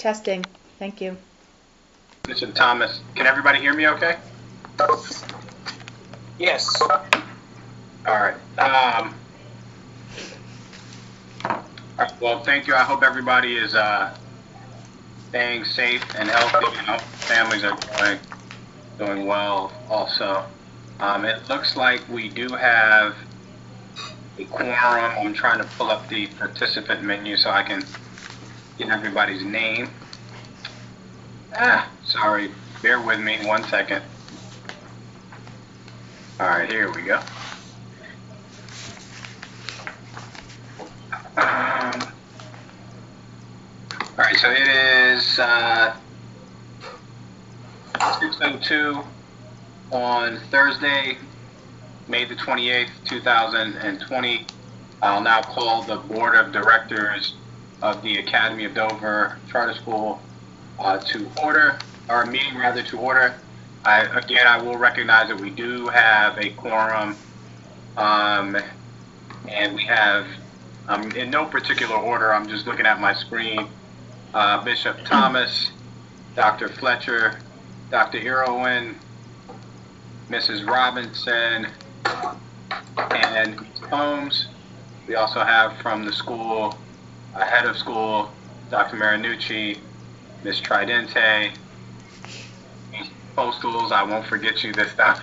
Testing. Thank you. Mr. Thomas, can everybody hear me okay? Yes. All right. All right. Well, thank you. I hope everybody is staying safe and healthy. I hope families are doing well also. It looks like we do have a quorum. I'm trying to pull up the participant menu so I can get everybody's name. Sorry. Bear with me 1 second. All right, here we go. All right, so it is 6:02 on Thursday, May the 28th, 2020. I'll now call the Board of Directors of the Academy of Dover Charter School to order, our meeting rather to order. I will recognize that we do have a quorum, and we have, in no particular order, I'm just looking at my screen, Bishop Thomas, Dr. Fletcher, Dr. Irwin, Mrs. Robinson, and Holmes. We also have from the school, head of school, Dr. Marinucci, Ms. Tridente, Postals, I won't forget you this time.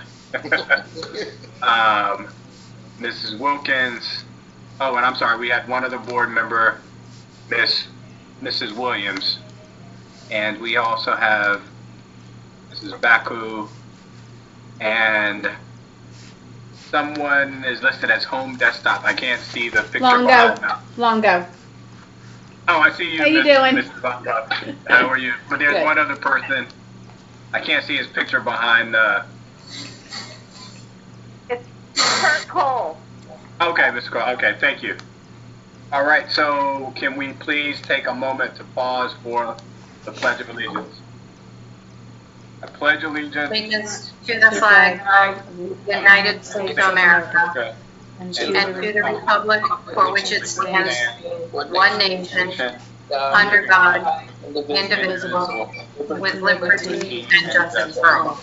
Mrs. Wilkins. Oh, and I'm sorry, we had one other board member, Mrs. Williams. And we also have Mrs. Baku, and someone is listed as home desktop. I can't see the picture. Longo. Oh, I see you. How you doing? Mrs. Longo. How are you? But there's one other person. I can't see his picture behind the. It's Kurt Cole. Okay, Mr. Cole. Okay, thank you. All right, so can we please take a moment to pause for the Pledge of Allegiance? I pledge allegiance To the flag of the United States of America and to the republic for which it stands, one nation, under God, indivisible, with liberty and justice for all.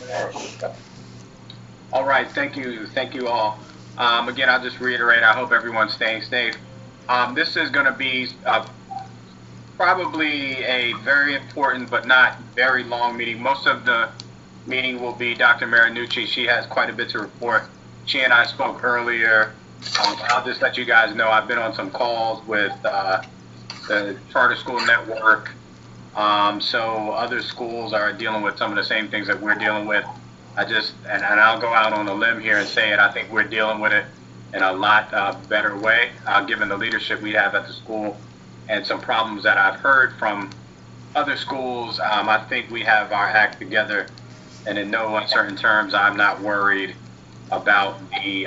All right, thank you all. Again, I'll just reiterate, I hope everyone's staying safe. This is going to be probably a very important but not very long meeting. Most of the meeting will be Dr. Marinucci. She has quite a bit to report. She and I spoke earlier. I'll just let you guys know I've been on some calls with the Charter School Network. So other schools are dealing with some of the same things that we're dealing with. And I'll go out on a limb here and say it. I think we're dealing with it in a lot better way, given the leadership we have at the school and some problems that I've heard from other schools. I think we have our act together, and in no uncertain terms, I'm not worried about the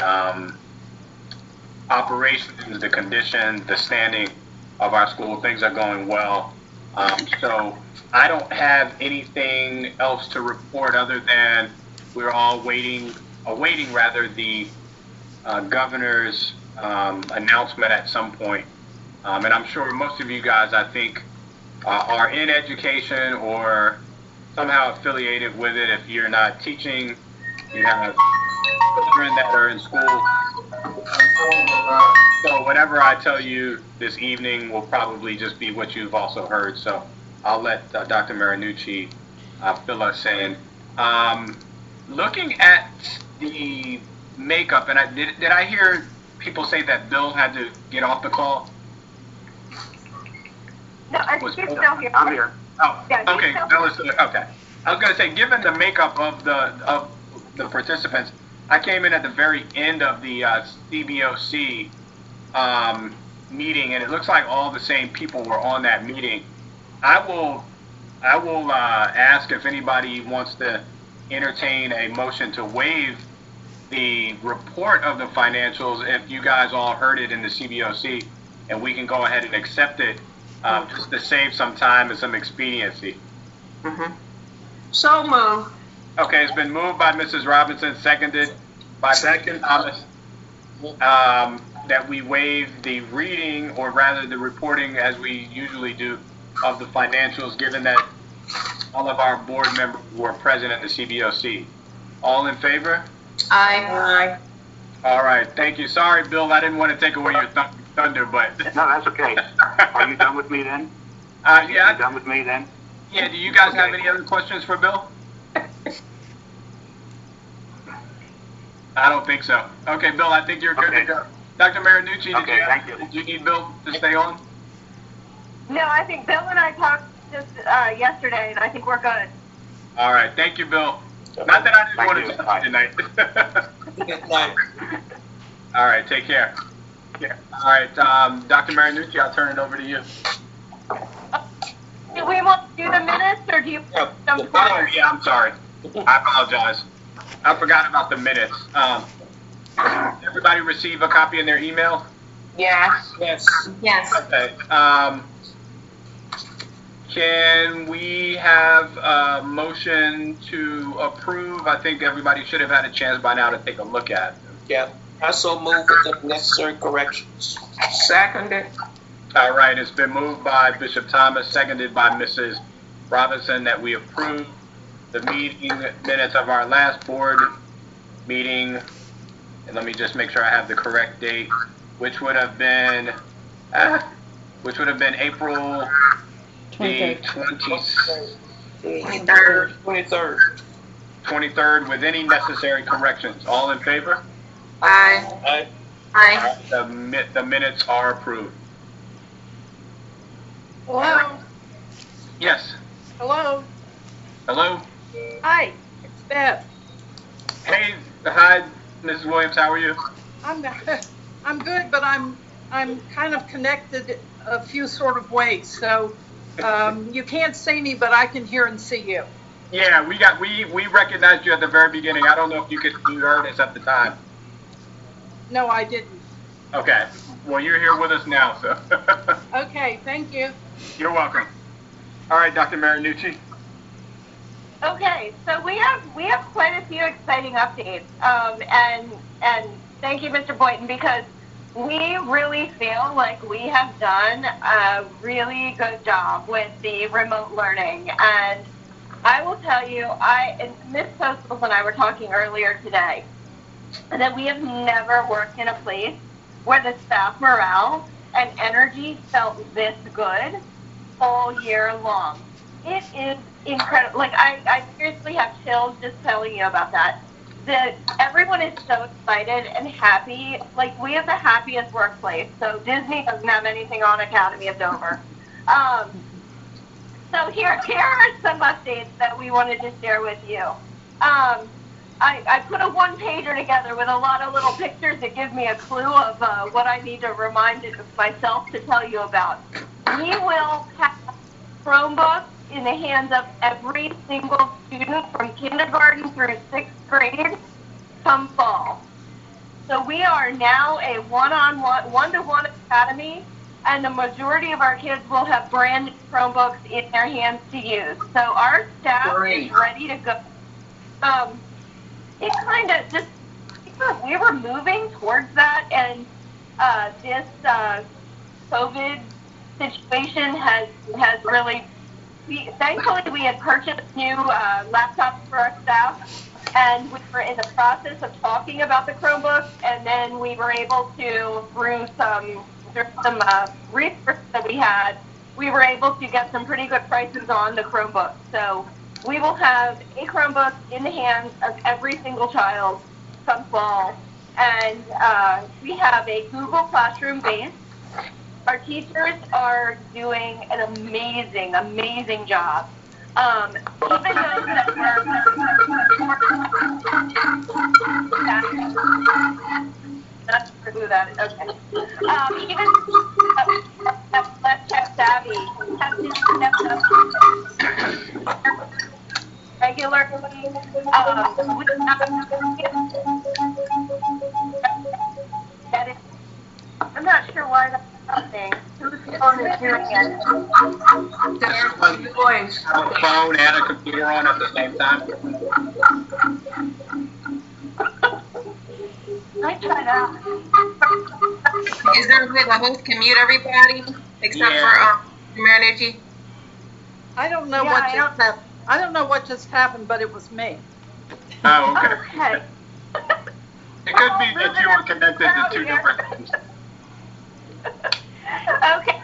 operations, the condition, the standing of our school. Things are going well. So I don't have anything else to report other than we're all awaiting the governor's announcement at some point. And I'm sure most of you guys, I think, are in education or somehow affiliated with it. If you're not teaching, you have children that are in school. So whatever I tell you this evening will probably just be what you've also heard. So I'll let Dr. Marinucci fill us in. Looking at the makeup, and did I hear people say that Bill had to get off the call? No, he's still here. I'm here. Oh, Yeah, okay. Bill is okay. I was going to say, given the makeup of the participants, I came in at the very end of the CBOC meeting, and it looks like all the same people were on that meeting. I will ask if anybody wants to entertain a motion to waive the report of the financials if you guys all heard it in the CBOC, and we can go ahead and accept it just to save some time and some expediency. Mm-hmm. So moved. Okay, it's been moved by Mrs. Robinson, seconded by Dr. Thomas, that we waive the reading, or rather the reporting as we usually do, of the financials, given that all of our board members were present at the CBOC. All in favor? Aye. All right, thank you. Sorry, Bill, I didn't want to take away your thunder, but... No, that's okay. Are you done with me then? Yeah. You done with me then? Yeah, do you guys have any other questions for Bill? I don't think so. Okay, Bill, I think you're good to go. Dr. Marinucci, did you need Bill to stay on? No, I think Bill and I talked just yesterday, and I think we're good. All right, thank you, Bill. Not that I didn't want to talk tonight. Good night. All right, take care. Yeah. All right, Dr. Marinucci, I'll turn it over to you. Do we want to do the minutes, or do you? Oh, yeah, I'm sorry. I apologize. I forgot about the minutes. Everybody receive a copy in their email? Yes. Yes. Okay. Can we have a motion to approve? I think everybody should have had a chance by now to take a look at. Yeah, I so move with the necessary corrections. Seconded. All right, it's been moved by Bishop Thomas, seconded by Mrs. Robinson, that we approve the meeting minutes of our last board meeting. And let me just make sure I have the correct date, which would have been April the 23rd with any necessary corrections. All in favor? Aye. Aye. The minutes are approved. Hello? Yes. Hello? Hello? Hi, it's Bev. Hey, hi, Mrs. Williams, how are you? I'm good, but I'm kind of connected a few sort of ways. So you can't see me, but I can hear and see you. Yeah, we recognized you at the very beginning. I don't know if you heard us at the time. No, I didn't. Okay. Well, you're here with us now, so. Okay, thank you. You're welcome. All right, Dr. Marinucci. Okay, so we have quite a few exciting updates, and thank you, Mr. Boynton, because we really feel like we have done a really good job with the remote learning. And I will tell you, and Ms. Postles and I were talking earlier today, that we have never worked in a place where the staff morale and energy felt this good all year long. It is incredible. Like, I seriously have chills just telling you about that. Everyone is so excited and happy. Like, we have the happiest workplace. So Disney doesn't have anything on Academy of Dover. So here are some updates that we wanted to share with you. I put a one-pager together with a lot of little pictures that give me a clue of what I need to remind myself to tell you about. We will have Chromebooks in the hands of every single student from kindergarten through 6th grade come fall. So we are now a one-to-one academy, and the majority of our kids will have brand new Chromebooks in their hands to use. So our staff is ready to go. It kind of just, we were moving towards that, and this COVID situation has really, thankfully we had purchased new laptops for our staff, and we were in the process of talking about the Chromebooks, and then we were able to, through some resources that we were able to get some pretty good prices on the Chromebooks. So we will have a Chromebook in the hands of every single child come fall. And we have a Google Classroom base. Our teachers are doing an amazing, amazing job. Even those that were not sure who that is. Okay. Even Let's Check Savvy have just stepped up regularly. I'm not sure why that's happening. Whose phone is doing it? Have a phone and a computer on at the same time. I tried out. Is there a way the host can mute everybody except for Marinucci? I don't know Yeah, what I just happened. I don't know what just happened, but it was me. Oh, okay. Okay. It could be that you were connected to two different things. Okay,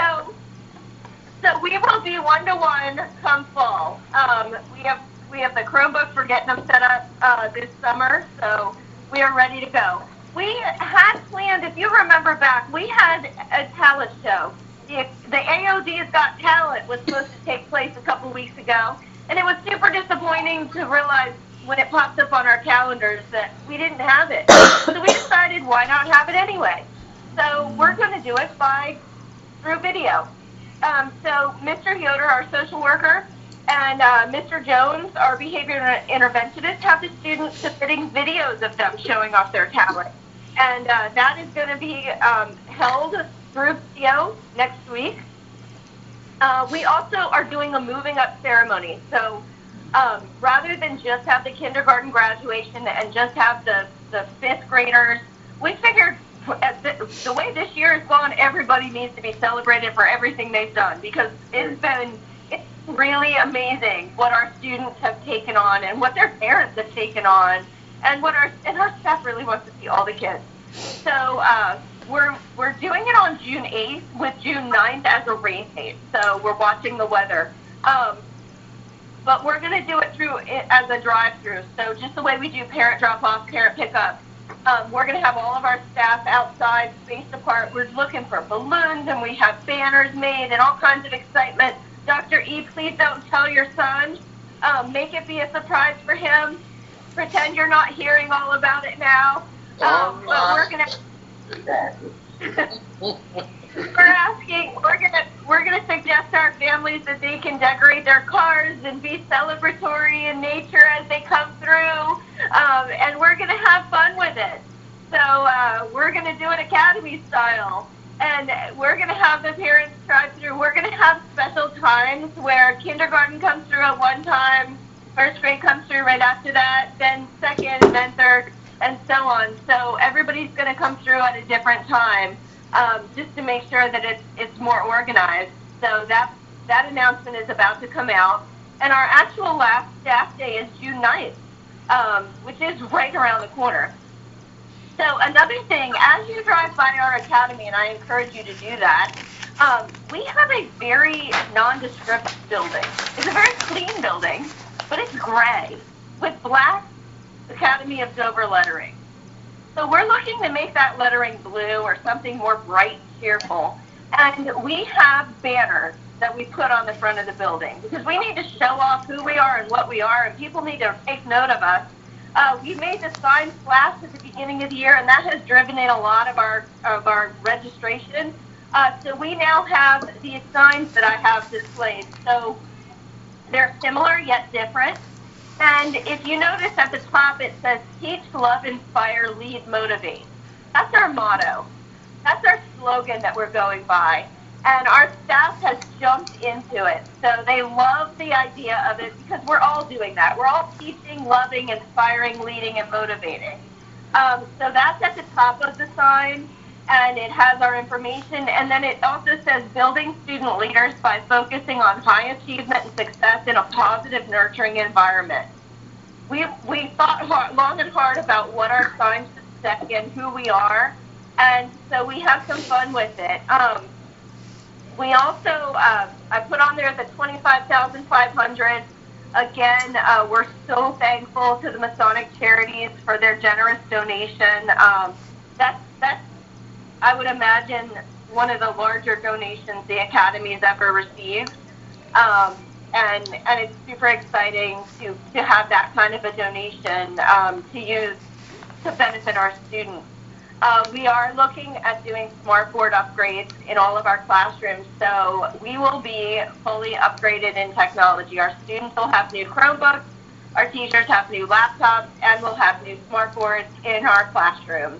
so we will be 1-to-1 come fall. We have the Chromebook for getting them set up this summer, so we are ready to go. We had planned, if you remember back, we had a talent show. The AOD's Got Talent was supposed to take place a couple weeks ago, and it was super disappointing to realize when it popped up on our calendars that we didn't have it. So we decided, why not have it anyway? So we're going to do it through video. So Mr. Yoder, our social worker, and Mr. Jones, our behavior interventionist, have the students submitting videos of them showing off their talent. And that is going to be held through video next week. We also are doing a moving up ceremony. So rather than just have the kindergarten graduation and just have the fifth graders, we figured the way this year has gone, everybody needs to be celebrated for everything they've done, because it's really amazing what our students have taken on and what their parents have taken on, and our staff really wants to see all the kids. So we're doing it on June 8th with June 9th as a rain date. So we're watching the weather. But we're going to do it as a drive-through. So just the way we do parent drop-off, parent pickup. We're going to have all of our staff outside, spaced apart. We're looking for balloons, and we have banners made and all kinds of excitement. Dr. E, please don't tell your son. Make it be a surprise for him. Pretend you're not hearing all about it now. But we're going to... We're gonna suggest to our families that they can decorate their cars and be celebratory in nature as they come through, and we're gonna have fun with it. So we're gonna do it academy style, and we're gonna have the parents drive through. We're gonna have special times where kindergarten comes through at one time, first grade comes through right after that, then second, and then third, and so on. So everybody's gonna come through at a different time. Just to make sure that it's more organized. So that announcement is about to come out. And our actual last staff day is June 9th, which is right around the corner. So another thing, as you drive by our academy, and I encourage you to do that, we have a very nondescript building. It's a very clean building, but it's gray with black Academy of Dover lettering. So we're looking to make that lettering blue or something more bright, cheerful. And we have banners that we put on the front of the building because we need to show off who we are and what we are, and people need to take note of us. We made the sign flash at the beginning of the year, and that has driven in a lot of our registration. So we now have these signs that I have displayed. So they're similar yet different. And if you notice at the top, it says, teach, love, inspire, lead, motivate. That's our motto. That's our slogan that we're going by. And our staff has jumped into it. So they love the idea of it because we're all doing that. We're all teaching, loving, inspiring, leading, and motivating. So that's at the top of the sign, and it has our information. And then it also says building student leaders by focusing on high achievement and success in a positive, nurturing environment. We thought long and hard about what our sign should say and who we are, and so we have some fun with it. We also, I put on there the $25,500. Again, we're so thankful to the Masonic Charities for their generous donation. That's I would imagine, one of the larger donations the Academy has ever received. And it's super exciting to have that kind of a donation to use to benefit our students. We are looking at doing smartboard upgrades in all of our classrooms, so we will be fully upgraded in technology. Our students will have new Chromebooks, our teachers have new laptops, and we'll have new smartboards in our classrooms.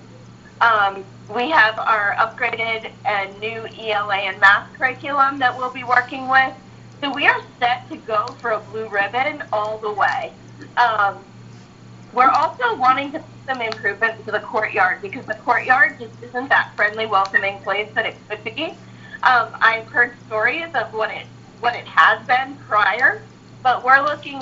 We have our upgraded and new ELA and math curriculum that we'll be working with. So we are set to go for a blue ribbon all the way. We're also wanting to put some improvements to the courtyard because the courtyard just isn't that friendly, welcoming place that it could be. I've heard stories of what what it has been prior. But we're looking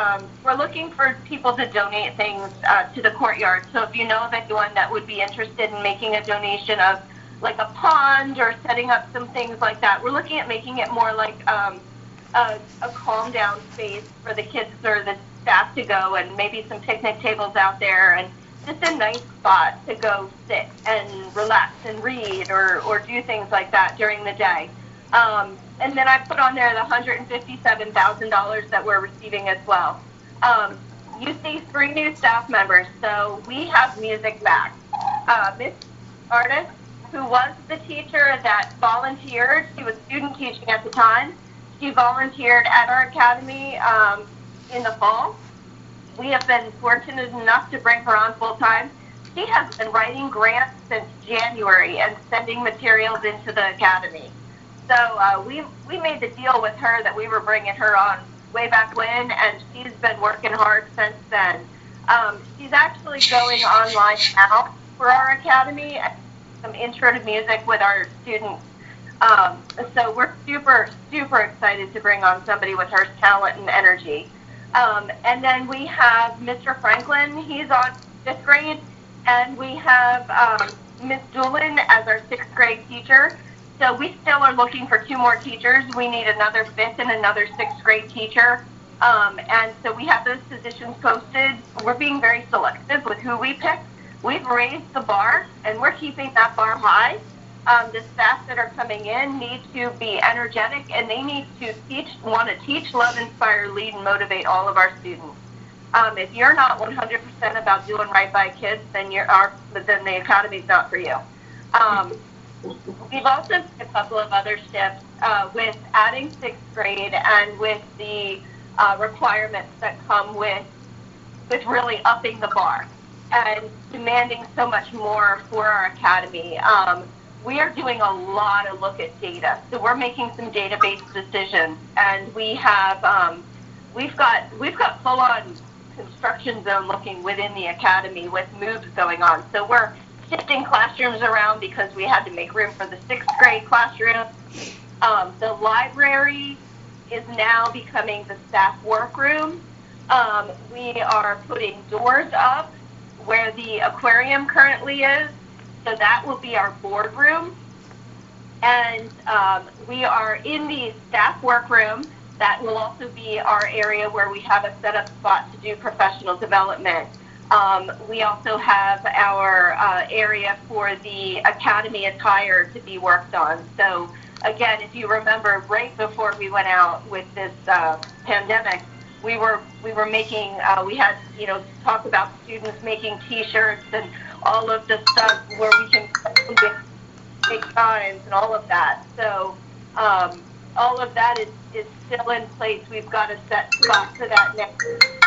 for people to donate things to the courtyard. So if you know of anyone that would be interested in making a donation of like a pond or setting up some things like that, we're looking at making it more like a calm down space for the kids or the staff to go, and maybe some picnic tables out there, and just a nice spot to go sit and relax and read or do things like that during the day. And then I put on there the $157,000 that we're receiving as well. You see 3 new staff members, so we have music back. Miss Artist, who was the teacher that volunteered, she was student teaching at the time. She volunteered at our academy in the fall. We have been fortunate enough to bring her on full time. She has been writing grants since January and sending materials into the academy. So we made the deal with her that we were bringing her on way back when, and she's been working hard since then. She's actually going online now for our academy, some intro to music with our students. So we're super, super excited to bring on somebody with her talent and energy. And then we have Mr. Franklin, he's on 5th grade, and we have Miss Doolin as our 6th grade teacher. So we still are looking for 2 more teachers. We need another 5th and another 6th grade teacher. And so we have those positions posted. We're being very selective with who we pick. We've raised the bar, and we're keeping that bar high. The staff that are coming in need to be energetic, and they need to want to teach, love, inspire, lead, and motivate all of our students. If you're not 100% about doing right by kids, then the academy's not for you. We've also done a couple of other shifts with adding 6th grade and with the requirements that come with really upping the bar and demanding so much more for our academy. We are doing a lot of look at data, so we're making some database decisions, and we have we've got full-on construction zone looking within the academy with moves going on. So we're shifting classrooms around because we had to make room for the 6th grade classroom. The library is now becoming the staff workroom. We are putting doors up where the aquarium currently is, so that will be our boardroom. And we are in the staff workroom. That will also be our area where we have a set-up spot to do professional development. We also have our area for the academy attire to be worked on. So again, if you remember, right before we went out with this pandemic, we were making, we had, talk about students making T-shirts and all of the stuff where we can make signs and all of that. So all of that is still in place. We've got a set spot for that next.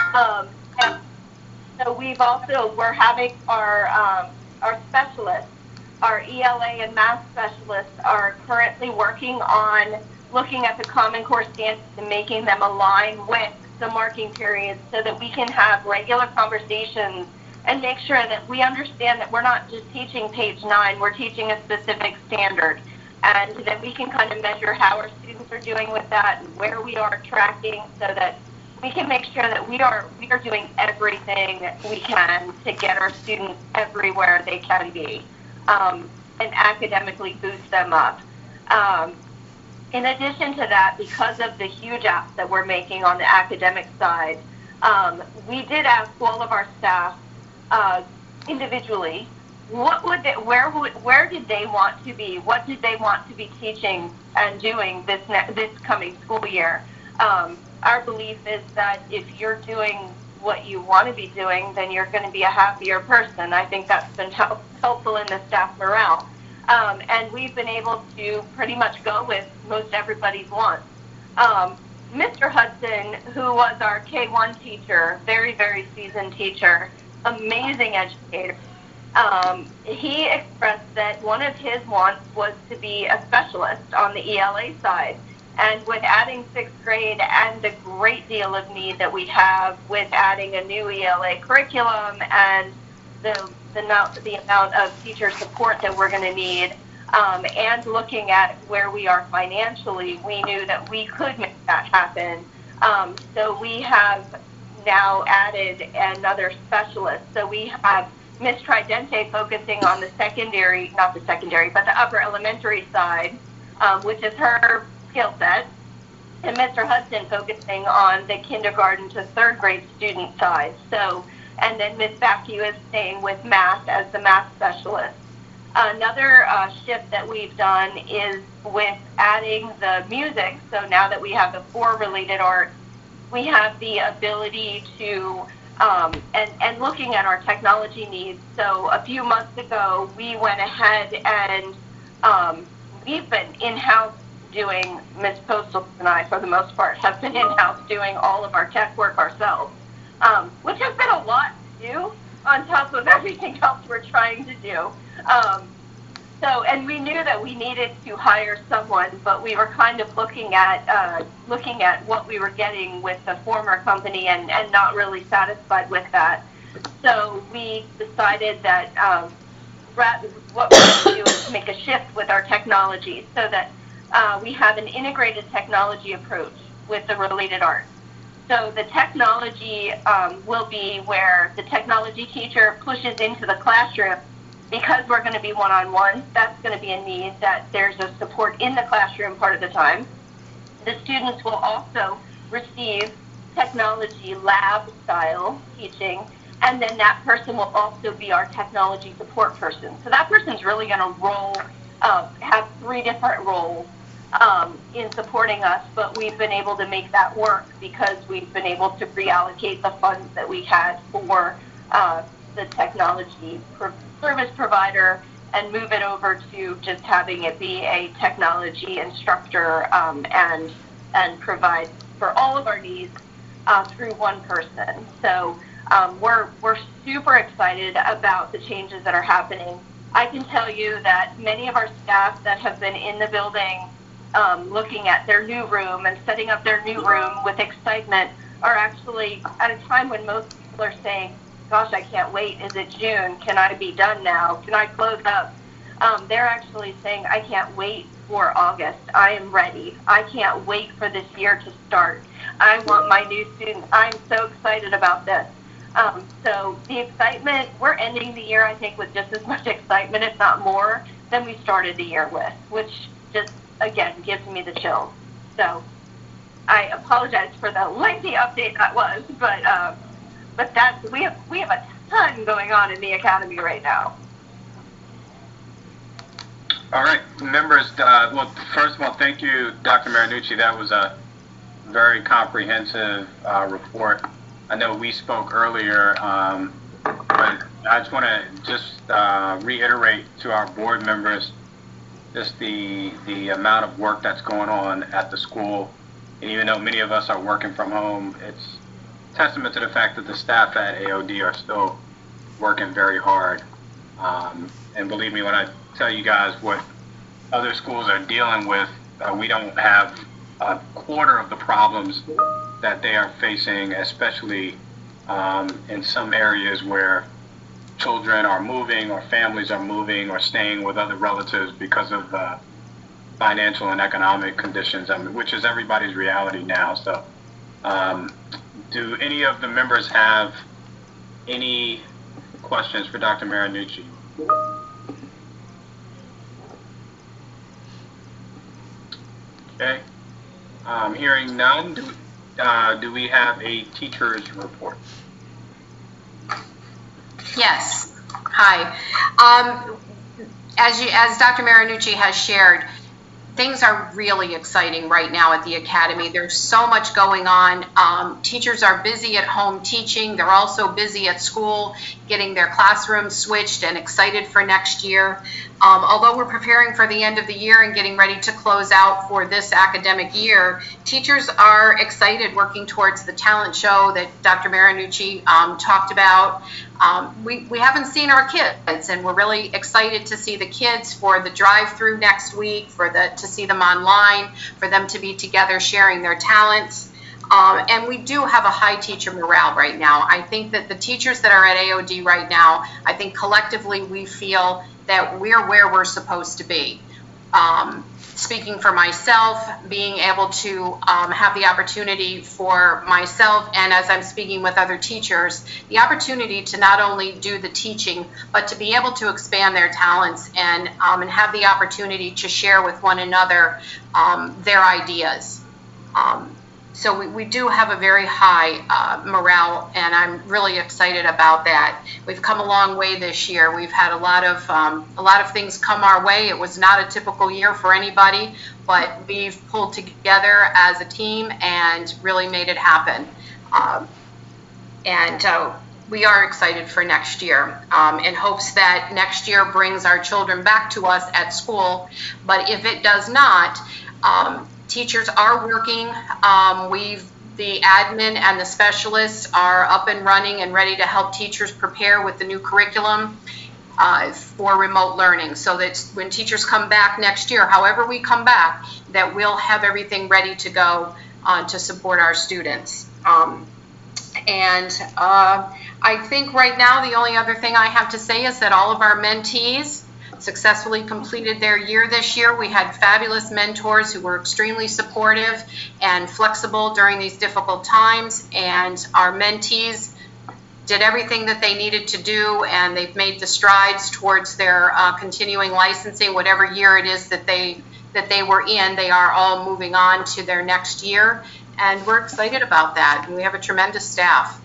And so we're having our specialists, our ELA and math specialists are currently working on looking at the Common Core standards and making them align with the marking periods so that we can have regular conversations and make sure that we understand that we're not just teaching page 9, we're teaching a specific standard, and that we can kind of measure how our students are doing with that and where we are tracking so that we can make sure that we are doing everything we can to get our students everywhere they can be and academically boost them up. In addition to that, because of the huge ask that we're making on the academic side, we did ask all of our staff individually, where did they want to be? What did they want to be teaching and doing this coming school year? Our belief is that if you're doing what you want to be doing, then you're going to be a happier person. I think that's been helpful in the staff morale. And we've been able to pretty much go with most everybody's wants. Mr. Hudson, who was our K-1 teacher, very, very seasoned teacher, amazing educator, he expressed that one of his wants was to be a specialist on the ELA side. And with adding 6th grade and the great deal of need that we have with adding a new ELA curriculum and the amount of teacher support that we're going to need, and looking at where we are financially, we knew that we could make that happen. So we have now added another specialist. So we have Ms. Tridente focusing on the but the upper elementary side, which is her skill set, and Mr. Hudson focusing on the kindergarten to third grade student side. So, and then Ms. Bacchio is staying with math as the math specialist. Another shift that we've done is with adding the music. So now that we have the 4 related arts, we have the ability to, and looking at our technology needs. So a few months ago, we went ahead and we've been in-house doing, Ms. Postal and I, for the most part, have been in-house doing all of our tech work ourselves, which has been a lot to do on top of everything else we're trying to do. And we knew that we needed to hire someone, but we were kind of looking at what we were getting with the former company and not really satisfied with that. So we decided that what we're going to do is make a shift with our technology so that we have an integrated technology approach with the related arts. So the technology will be where the technology teacher pushes into the classroom. Because we're going to be one-on-one, that's going to be a need that there's a support in the classroom part of the time. The students will also receive technology lab-style teaching, and then that person will also be our technology support person. So that person's really going to have 3 different roles in supporting us, but we've been able to make that work because we've been able to reallocate the funds that we had for the technology service provider and move it over to just having it be a technology instructor and provide for all of our needs through one person. So we're super excited about the changes that are happening. I can tell you that many of our staff that have been in the building looking at their new room and setting up their new room with excitement are actually at a time when most people are saying, gosh, I can't wait. Is it June? Can I be done now? Can I close up? They're actually saying, I can't wait for August. I am ready. I can't wait for this year to start. I want my new students. I'm so excited about this. So the excitement, we're ending the year, I think, with just as much excitement, if not more, than we started the year with, which just, again, gives me the chills. So I apologize for the lengthy update that was, but that's, we have a ton going on in the Academy right now. All right, members, well, first of all, thank you, Dr. Marinucci. That was a very comprehensive report. I know we spoke earlier, but I just want to reiterate to our board members just the amount of work that's going on at the school. And even though many of us are working from home, it's testament to the fact that the staff at AOD are still working very hard. And believe me when I tell you guys what other schools are dealing with, we don't have a quarter of the problems that they are facing, especially in some areas where children are moving or families are moving or staying with other relatives because of financial and economic conditions, which is everybody's reality now. So do any of the members have any questions for Dr. Marinucci? Okay. Hearing none, do we have a teacher's report? Yes. Hi. As Dr. Marinucci has shared, things are really exciting right now at the Academy. There's so much going on. Teachers are busy at home teaching. They're also busy at school getting their classrooms switched and excited for next year. Although we're preparing for the end of the year and getting ready to close out for this academic year, teachers are excited working towards the talent show that Dr. Marinucci talked about. We haven't seen our kids, and we're really excited to see the kids for the drive-through next week, to see them online, for them to be together sharing their talents. And we do have a high teacher morale right now. I think that the teachers that are at AOD right now, I think collectively we feel that we're where we're supposed to be. Speaking for myself, being able to have the opportunity for myself, and as I'm speaking with other teachers, the opportunity to not only do the teaching, but to be able to expand their talents and have the opportunity to share with one another their ideas. So we do have a very high morale, and I'm really excited about that. We've come a long way this year. We've had a lot of things come our way. It was not a typical year for anybody, but we've pulled together as a team and really made it happen. We are excited for next year in hopes that next year brings our children back to us at school. But if it does not, teachers are working. The admin and the specialists are up and running and ready to help teachers prepare with the new curriculum for remote learning, so that when teachers come back next year, however we come back, that we'll have everything ready to go to support our students. I think right now the only other thing I have to say is that all of our mentees successfully completed their year this year. We had fabulous mentors who were extremely supportive and flexible during these difficult times, and our mentees did everything that they needed to do, and they've made the strides towards their continuing licensing. Whatever year it is that they were in, they are all moving on to their next year, and we're excited about that. And we have a tremendous staff.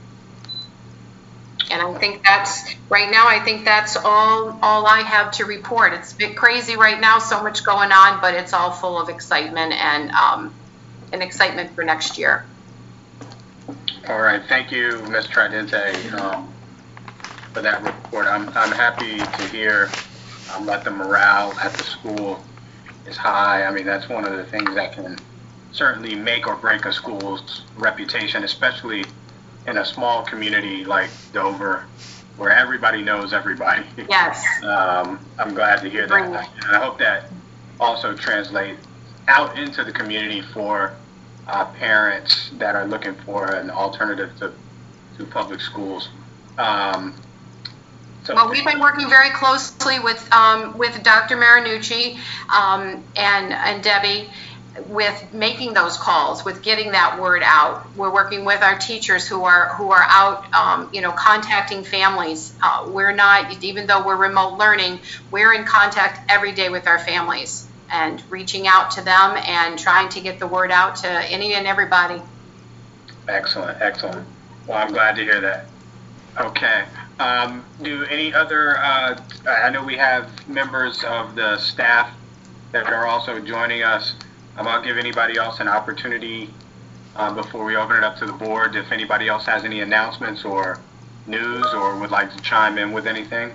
And I think that's all I have to report. It's a bit crazy right now, so much going on, but it's all full of excitement and an excitement for next year. All right, thank you, Ms. Tridente, for that report. I'm happy to hear that the morale at the school is high. I mean, that's one of the things that can certainly make or break a school's reputation, especially in a small community like Dover, where everybody knows everybody. Yes. I'm glad to hear that. And I hope that also translates out into the community for parents that are looking for an alternative to public schools. Well, we've been working very closely with Dr. Marinucci and Debbie with making those calls, with getting that word out. We're working with our teachers who are out, contacting families. We're not, even though we're remote learning, we're in contact every day with our families and reaching out to them and trying to get the word out to any and everybody. Excellent. Well, I'm glad to hear that. Okay. Do any other, I know we have members of the staff that are also joining us. I'll give anybody else an opportunity before we open it up to the board, if anybody else has any announcements or news or would like to chime in with anything.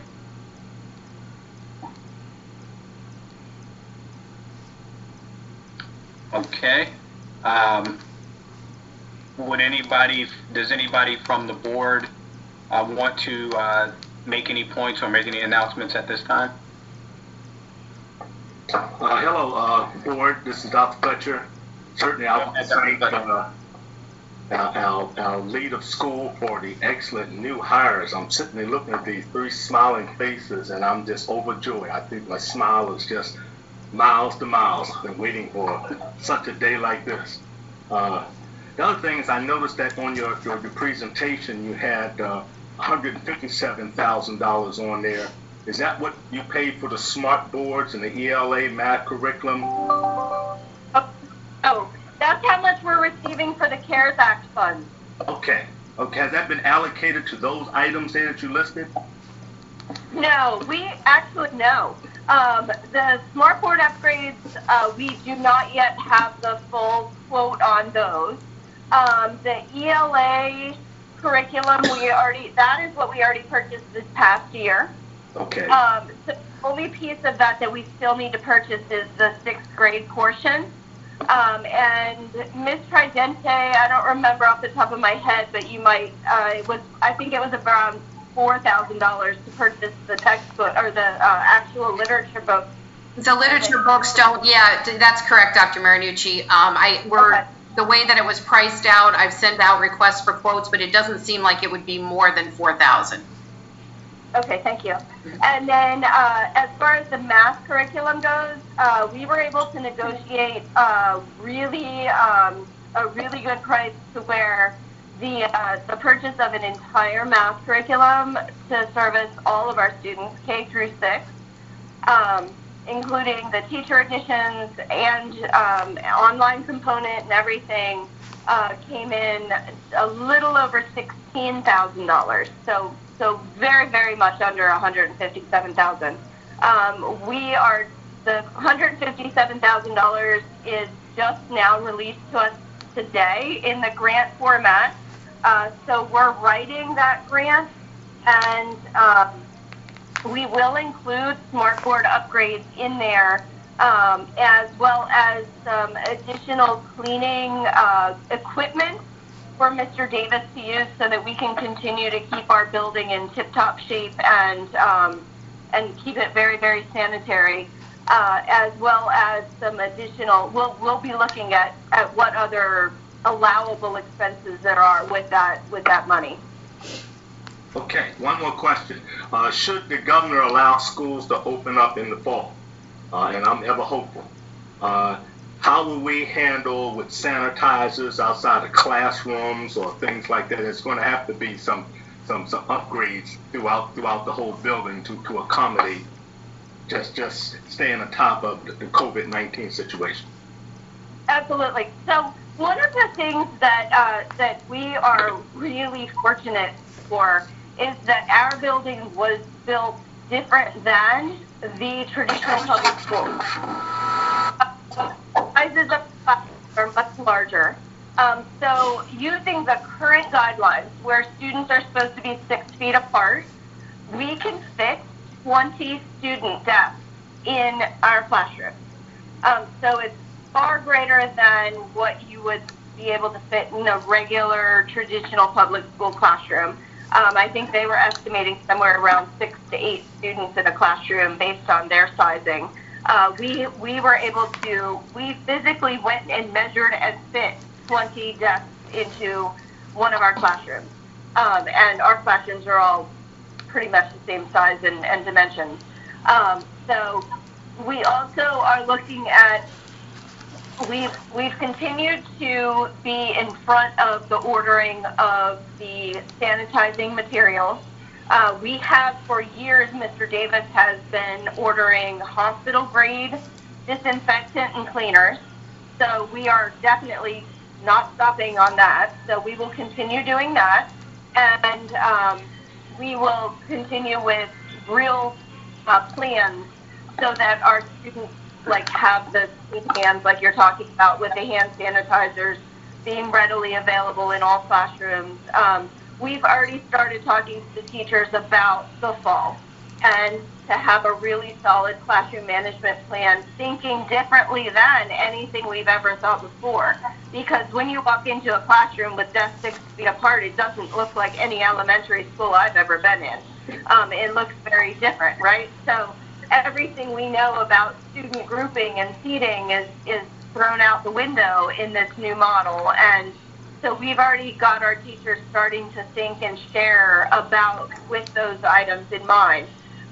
Okay. Does anybody from the board want to make any points or make any announcements at this time? Hello, board. This is Dr. Fletcher. Certainly, I want to thank our lead of school for the excellent new hires. I'm sitting there looking at these three smiling faces, and I'm just overjoyed. I think my smile is just miles to miles. I've been waiting for such a day like this. The other thing is, I noticed that on your presentation, you had $157,000 on there. Is that what you paid for the smart boards and the ELA math curriculum? Oh, that's how much we're receiving for the CARES Act funds. Okay. Has that been allocated to those items there that you listed? No, we actually no. The smart board upgrades, we do not yet have the full quote on those. The ELA curriculum, that is what we already purchased this past year. Okay. So the only piece of that we still need to purchase is the 6th grade portion. And Ms. Tridente, I don't remember off the top of my head, but you might, I think it was around $4,000 to purchase the textbook or the actual literature book. The literature books don't, that's correct, Dr. Marinucci. The way that it was priced out, I've sent out requests for quotes, but it doesn't seem like it would be more than $4,000. Okay, thank you. And then as far as the math curriculum goes, we were able to negotiate a really good price to where the purchase of an entire math curriculum to service all of our students, K through 6, including the teacher editions and online component and everything, came in a little over $16,000. So very, very much under $157,000. The $157,000 is just now released to us today in the grant format. So we're writing that grant, and we will include smartboard upgrades in there, as well as some additional cleaning equipment for Mr. Davis to use so that we can continue to keep our building in tip-top shape and keep it very, very sanitary, as well as some additional, we'll be looking at what other allowable expenses there are with that money. Okay, one more question. Should the governor allow schools to open up in the fall? And I'm ever hopeful. How will we handle with sanitizers outside of classrooms or things like that? It's going to have to be some upgrades throughout the whole building to accommodate just staying on top of the COVID-19 situation. Absolutely. So one of the things that we are really fortunate for is that our building was built different than the traditional public schools. Sizes of classes are much larger. So using the current guidelines where students are supposed to be 6 feet apart, we can fit 20 student desks in our classroom. So it's far greater than what you would be able to fit in a regular traditional public school classroom. I think they were estimating somewhere around 6 to 8 students in a classroom based on their sizing. We were able to, we physically went and measured and fit 20 desks into one of our classrooms. And our classrooms are all pretty much the same size and dimensions. So we also are looking at, we've continued to be in front of the ordering of the sanitizing materials. We have for years, Mr. Davis has been ordering hospital grade disinfectant and cleaners. So we are definitely not stopping on that. So we will continue doing that. And we will continue with real plans so that our students have the hands like you're talking about with the hand sanitizers being readily available in all classrooms. We've already started talking to the teachers about the fall and to have a really solid classroom management plan, thinking differently than anything we've ever thought before. Because when you walk into a classroom with desks 6 feet apart, it doesn't look like any elementary school I've ever been in. It looks very different, right? So everything we know about student grouping and seating is thrown out the window in this new model. And so we've already got our teachers starting to think and share about with those items in mind.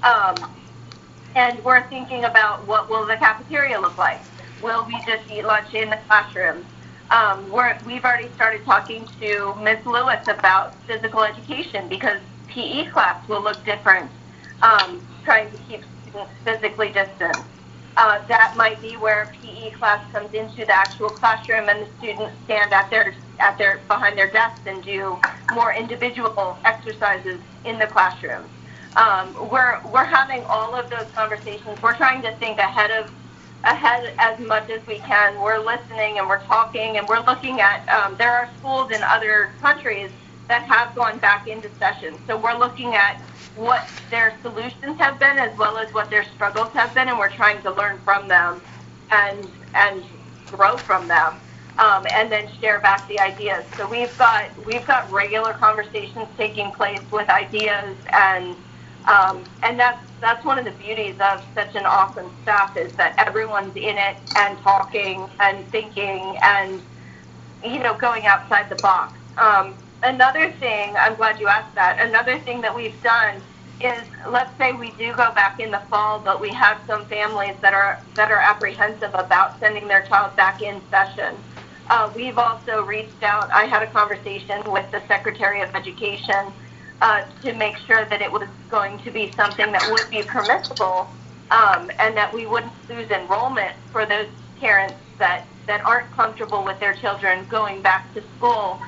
And we're thinking about what will the cafeteria look like? Will we just eat lunch in the classrooms? We've already started talking to Ms. Lewis about physical education because PE class will look different, trying to keep students physically distant. That might be where PE class comes into the actual classroom and the students stand behind their desks and do more individual exercises in the classroom. We're having all of those conversations. We're trying to think ahead as much as we can. We're listening and we're talking and we're looking at, there are schools in other countries that have gone back into session. So we're looking at what their solutions have been as well as what their struggles have been, and we're trying to learn from them and grow from them, and then share back the ideas. So we've got regular conversations taking place with ideas, and that's one of the beauties of such an awesome staff is that everyone's in it and talking and thinking and going outside the box. Another thing, I'm glad you asked that, another thing that we've done is, let's say we do go back in the fall, but we have some families that are apprehensive about sending their child back in session. We've also reached out. I had a conversation with the Secretary of Education to make sure that it was going to be something that would be permissible, and that we wouldn't lose enrollment for those parents that aren't comfortable with their children going back to school.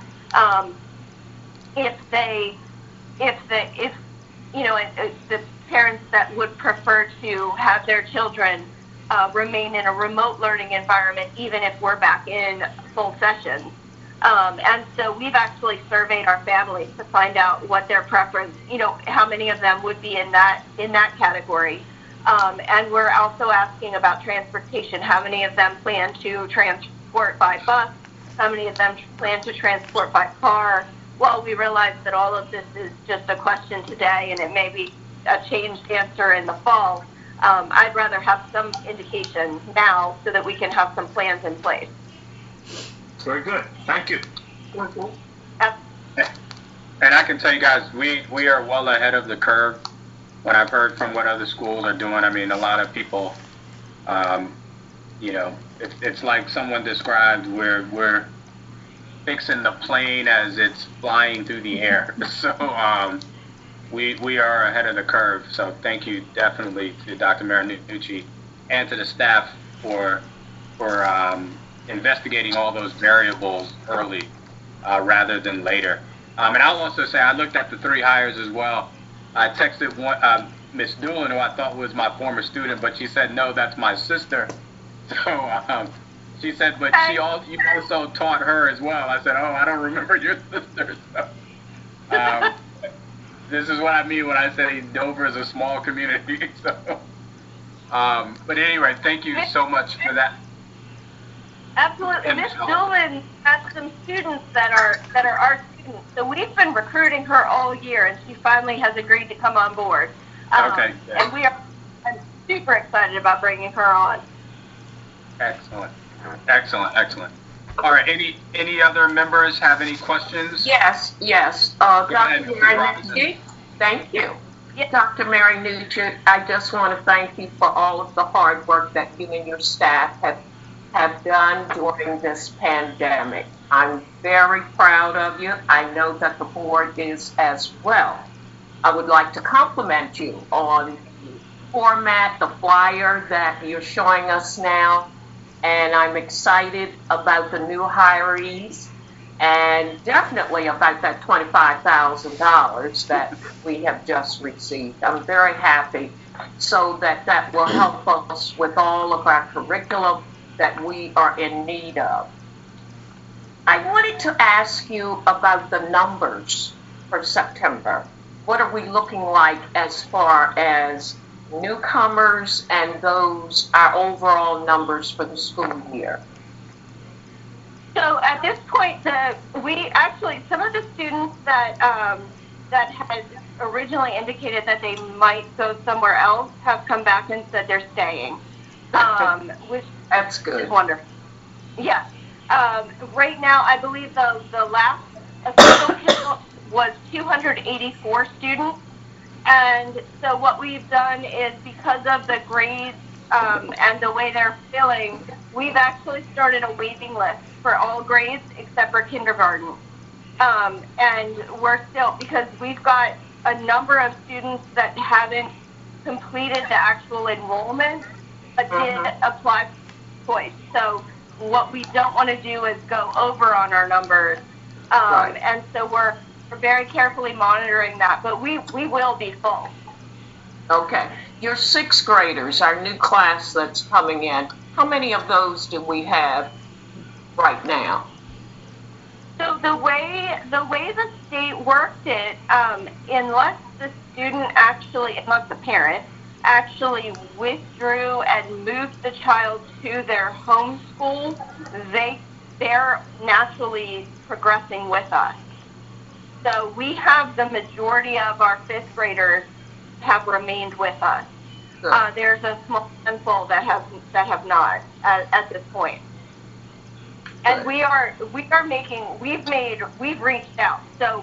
If the parents that would prefer to have their children remain in a remote learning environment, even if we're back in full sessions. And so we've actually surveyed our families to find out what their preference, how many of them would be in that category. And we're also asking about transportation. How many of them plan to transport by bus? How many of them plan to transport by car? Well, we realize that all of this is just a question today, and it may be a changed answer in the fall. I'd rather have some indication now so that we can have some plans in place. Very good. Thank you. And I can tell you guys, we are well ahead of the curve. When I've heard from what other schools are doing, I mean, a lot of people, it's like someone described, we're fixing the plane as it's flying through the air. So we are ahead of the curve. So thank you definitely to Dr. Marinucci and to the staff for investigating all those variables early rather than later. And I'll also say I looked at the 3 hires as well. I texted Miss Doolin, who I thought was my former student, but she said, no, that's my sister. So she said, but you also taught her as well. I said, oh, I don't remember your sister. So, this is what I mean when I say Dover is a small community. So, but anyway, thank you so much for that. Absolutely. Miss Doolin has some students that are our students. So we've been recruiting her all year, and she finally has agreed to come on board. Okay. And I'm super excited about bringing her on. Excellent. All right. Any other members have any questions? Yes. Dr. Marinucci, thank you. Yes. Dr. Marinucci, I just want to thank you for all of the hard work that you and your staff have done during this pandemic. I'm very proud of you. I know that the board is as well. I would like to compliment you on the format, the flyer that you're showing us now, and I'm excited about the new hirees and definitely about that $25,000 that we have just received. I'm very happy so that will help us with all of our curriculum that we are in need of. I wanted to ask you about the numbers for September. What are we looking like as far as newcomers and our overall numbers for the school year? So at this point, some of the students that had originally indicated that they might go somewhere else have come back and said they're staying, which that's good. Is wonderful. Yes. Right now, I believe the last official count was 284 students. And so what we've done is, because of the grades and the way they're filling, we've actually started a waiting list for all grades except for kindergarten. And we're still, because we've got a number of students that haven't completed the actual enrollment, but did apply for choice. So what we don't want to do is go over on our numbers. Right. And so we're very carefully monitoring that, but we will be full. Okay. Your 6th graders, our new class that's coming in, how many of those do we have right now? So the way the state worked it, unless the parent actually withdrew and moved the child to their home school, they're naturally progressing with us. So we have the majority of our 5th graders have remained with us. There's a small handful that have not at this point. And we've reached out. So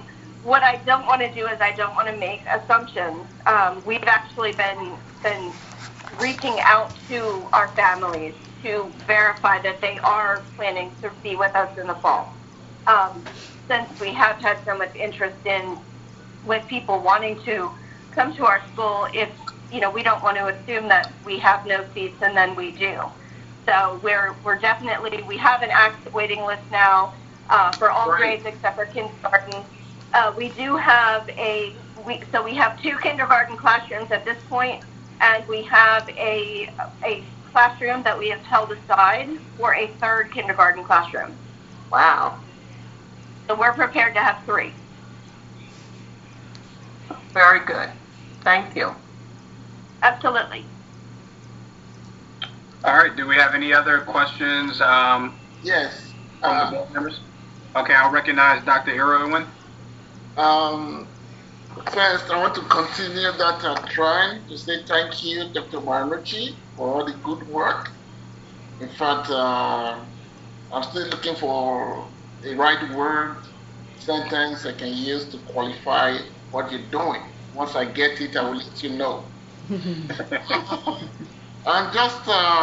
what I don't want to do is I don't want to make assumptions. We've actually been reaching out to our families to verify that they are planning to be with us in the fall. Since we have had so much interest with people wanting to come to our school, if we don't want to assume that we have no seats, and then we do. So we're definitely, we have an active waiting list now for all grades except for kindergarten. We do have we have 2 kindergarten classrooms at this point, and we have a classroom that we have held aside for a 3rd kindergarten classroom. Wow. So we're prepared to have 3. Very good. Thank you. Absolutely. All right, do we have any other questions Yes. from the board members? Okay, I'll recognize Dr. Irwin. First, I want to continue that trend to say thank you, Dr. Marinucci, for all the good work. In fact, I'm still looking for a right word, sentence I can use to qualify what you're doing. Once I get it, I will let you know. I'm just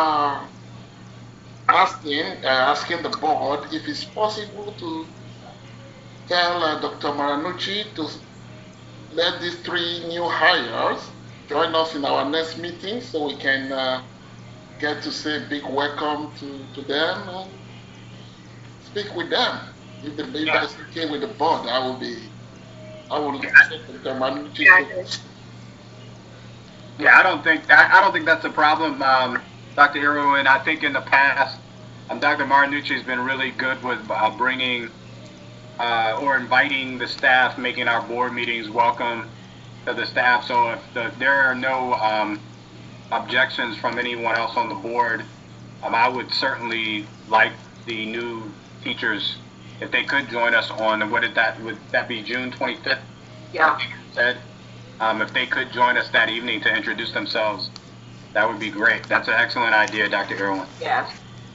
asking the board if it's possible to tell Dr. Marinucci to let these 3 new hires join us in our next meeting so we can get to say a big welcome to them and speak with them. If that's okay with the board, I will accept Dr. Marinucci. Yeah, I don't think that's a problem, Dr. Irwin. I think in the past, Dr. Marinucci has been really good with bringing or inviting the staff, making our board meetings welcome to the staff. So if there are no objections from anyone else on the board, I would certainly like the new teachers, if they could join us on, would that be June 25th? Yeah. Said. If they could join us that evening to introduce themselves, that would be great. That's an excellent idea, Dr. Irwin. Yes.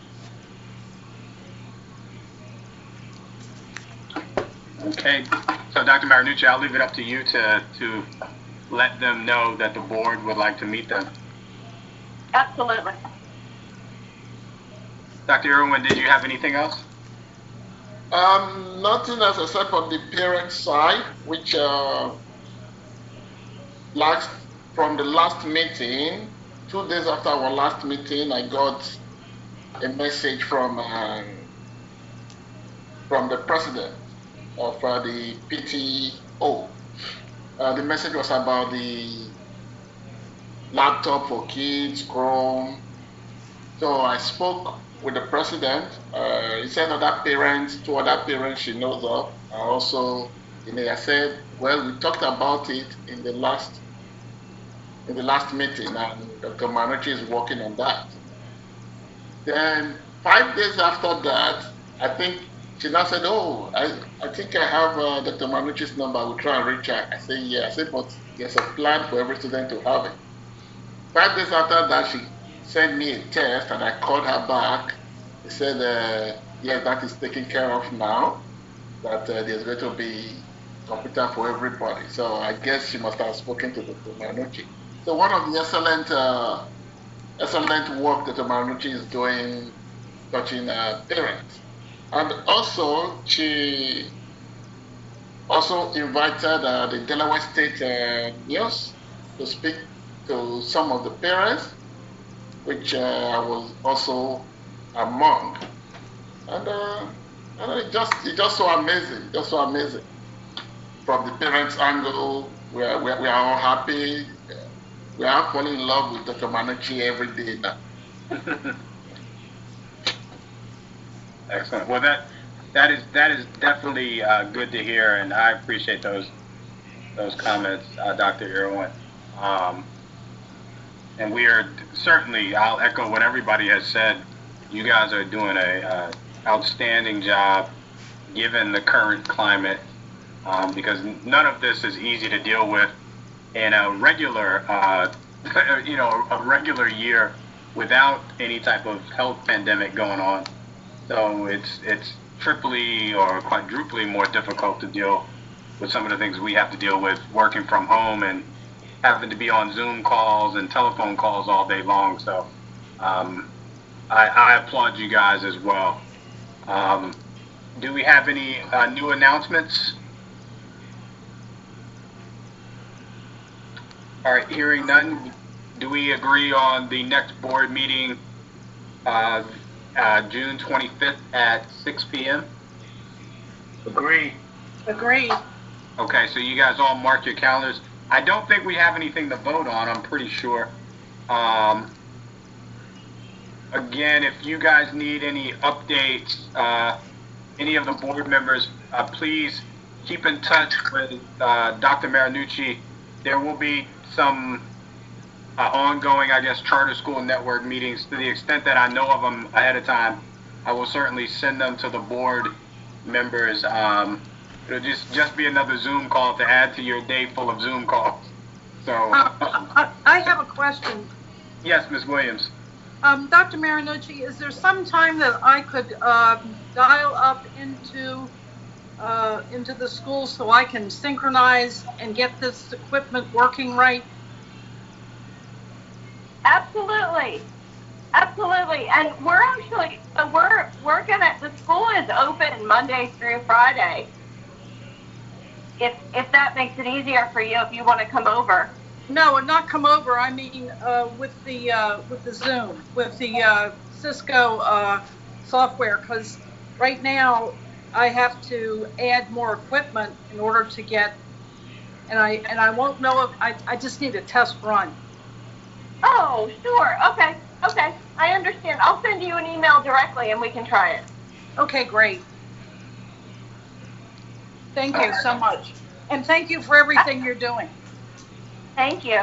Okay, so Dr. Marinucci, I'll leave it up to you to let them know that the board would like to meet them. Absolutely. Dr. Irwin, did you have anything else? Nothing else except on the parent side, which from the last meeting, 2 days after our last meeting, I got a message from the president of the PTO. The message was about the laptop for kids, Chrome. So I spoke with the president. He said 2 other parents she knows of are also in it. I said, well, we talked about it in the last meeting, and Dr. Marinucci is working on that. Then 5 days after that, I think she now said, oh, I think I have Dr. Marinucci's number. I will try and reach her. I said, yeah. I said, but there's a plan for every student to have it. 5 days after that, she sent me a text, and I called her back. She said, yeah, that is taken care of now, that there's going to be computer for everybody. So I guess she must have spoken to Dr. Marinucci. So one of the excellent work that Dr. Marinucci is doing touching parents. And also, she also invited the Delaware State News to speak to some of the parents, which I was also among. And it's just so amazing. From the parents' angle, we are all happy. We are falling in love with Dr. Marinucci every day now. Excellent. Well, that is definitely good to hear, and I appreciate those comments, Dr. Irwin. And we are certainly, I'll echo what everybody has said. You guys are doing a outstanding job given the current climate, because none of this is easy to deal with in a regular, a regular year without any type of health pandemic going on. So it's triply or quadruply more difficult to deal with some of the things we have to deal with working from home and having to be on Zoom calls and telephone calls all day long. So I applaud you guys as well. Do we have any new announcements? All right, hearing none, do we agree on the next board meeting, June 25th at 6 p.m.? Agree. Agreed. Okay, so you guys all mark your calendars. I don't think we have anything to vote on, I'm pretty sure. Again, if you guys need any updates, any of the board members, please keep in touch with Dr. Marinucci. There will be some ongoing, I guess, charter school network meetings. To the extent that I know of them ahead of time, I will certainly send them to the board members. It'll just be another Zoom call to add to your day full of Zoom calls. So I have a question. Yes, Ms. Williams. Dr. Marinucci, is there some time that I could dial up into the school so I can synchronize and get this equipment working right? Absolutely. And we're actually, we're gonna, the school is open Monday through Friday. If that makes it easier for you, if you want to come over. No, not come over. I mean, with the Zoom, with the Cisco software, because right now I have to add more equipment in order to get, and I won't know if I just need a test run. Oh, sure. Okay. I understand. I'll send you an email directly and we can try it. Okay, great. Thank you so much. And thank you for everything you're doing. Thank you.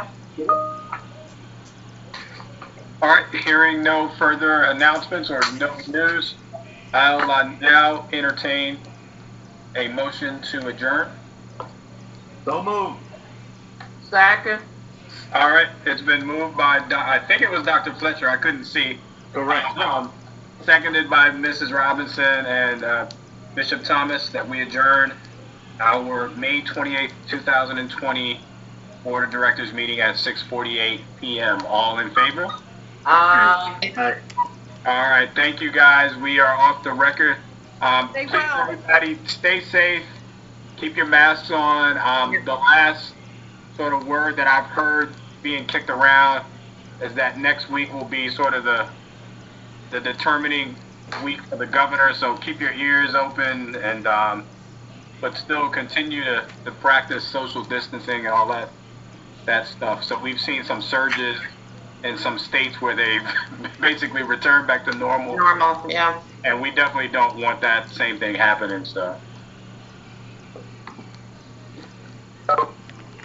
All right, hearing no further announcements or no news, I'll now entertain a motion to adjourn. So moved. Second. All right, it's been moved by, I think it was Dr. Fletcher, I couldn't see. Correct. Seconded by Mrs. Robinson and Bishop Thomas that we adjourn our May 28th, 2020 Board of Directors meeting at 6:48 p.m. All in favor? Aye. All right, thank you guys. We are off the record. Stay Please, well. everybody, stay safe. Keep your masks on. The last sort of word that I've heard being kicked around is that next week will be sort of the determining week for the governor. So keep your ears open and but still continue to practice social distancing and all that stuff. So we've seen some surges in some states where they've basically returned back to normal. Normal, yeah. And we definitely don't want that same thing happening. So